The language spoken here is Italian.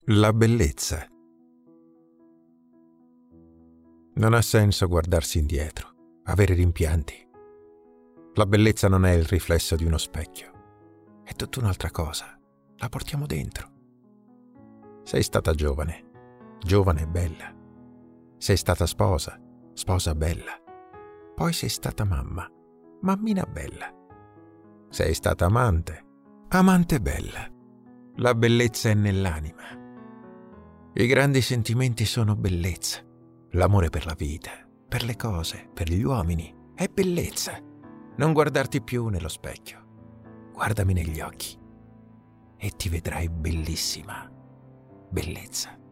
La bellezza. Non ha senso guardarsi indietro, avere rimpianti. La bellezza non è il riflesso di uno specchio. È tutta un'altra cosa. La portiamo dentro. Sei stata giovane, giovane e bella. Sei stata sposa, sposa bella. Poi sei stata mamma, mammina bella. Sei stata amante, amante bella. La bellezza è nell'anima. I grandi sentimenti sono bellezza. L'amore per la vita, per le cose, per gli uomini, è bellezza. Non guardarti più nello specchio. Guardami negli occhi e ti vedrai bellissima. Bellezza.